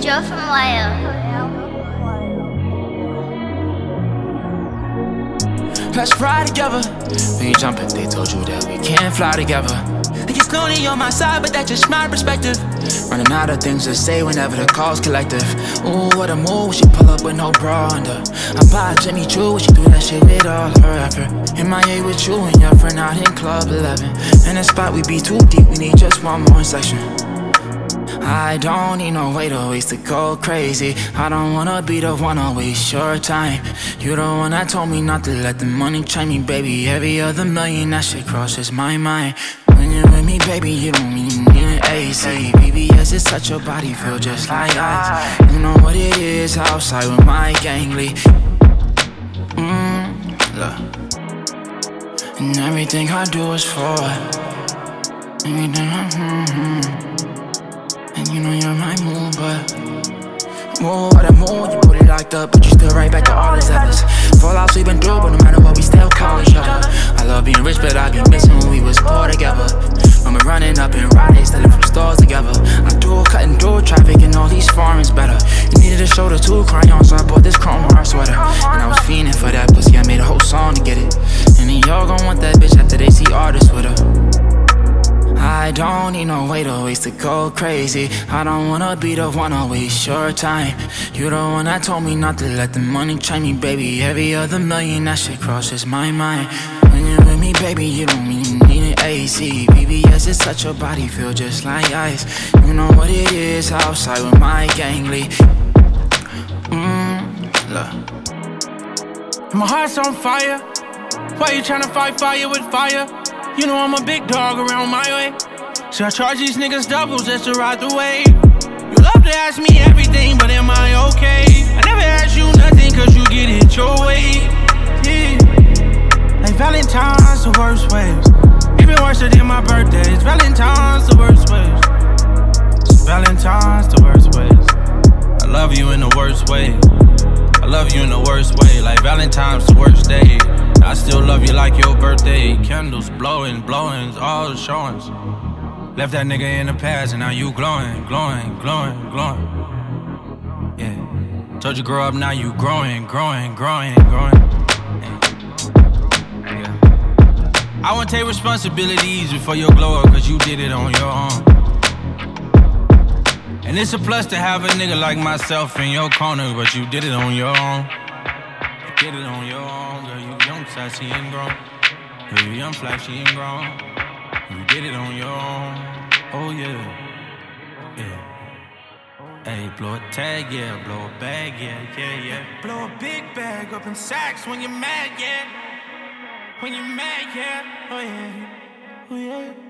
Joe from Wales. Let's fly together. When you jump if they told you that we can't fly together. It gets lonely on my side, but that's just my perspective. Running out of things to say whenever the call's collective. Ooh, what a move, she pull up with no bra under. I buy Jimmy Choo, she do that shit with all her effort. MIA with you and your friend out in Club 11. In a spot we be too deep, we need just one more section. I don't need no way to waste to go crazy. I don't wanna be the one to waste your time. You the one that told me not to let the money train me, baby. Every other million, that shit crosses my mind. When you're with me, baby, you don't even need an AC. BBS is such your body, feel just like ice. You know what it is, outside with my gang lead. Look. And everything I do is for it. Everything and you know you're my mood, but more what a mood, you put it locked up, but you still right back to all this efforts. Fall out sleeping through, but no matter what, we still call each other. I love being rich, but I be missing when we was poor together. When we're running up in Fridays, stealing from stores together. I do cutting through traffic and all these foreigns better. You needed a shoulder to cry on, so I bought this chrome heart sweater. And I was fiending for that pussy, I made a whole song to get it. And then y'all gon' want that bitch after they see artists with her. I don't need no way to waste to go crazy. I don't wanna be the one to waste your time. You the one that told me not to let the money train me, baby. Every other million, that shit crosses my mind. When you're with me, baby, you don't even need an AC. BBS is such your body, feel just like ice. You know what it is, outside with my gang lead. Look. My heart's on fire. Why you tryna fight fire with fire? You know I'm a big dog around my way. So I charge these niggas doubles just to ride the wave. You love to ask me everything, but am I okay? I never ask you nothing cause you get it your way. Yeah. Like Valentine's the worst ways. Even worse than my birthdays. Valentine's the worst ways. Valentine's the worst ways. I love you in the worst way. I love you in the worst way. Like Valentine's the worst day. I still love you like your birthday. Candles blowing, blowings, all the showings. Left that nigga in the past and now you glowing, glowing, glowing, glowing. Yeah. Told you grow up, now you growing, growing, growing, growing. Yeah. I won't take responsibilities for your glow up, cause you did it on your own. And it's a plus to have a nigga like myself in your corner, but you did it on your own. You did it on your own, girl, you young, sassy and grown. Girl, you young, flashy and grown. You did it on your own, oh yeah, yeah. Hey, blow a tag, yeah, blow a bag, yeah, yeah, yeah. Blow a big bag up in sacks when you're mad, yeah. When you're mad, yeah, oh yeah, oh yeah.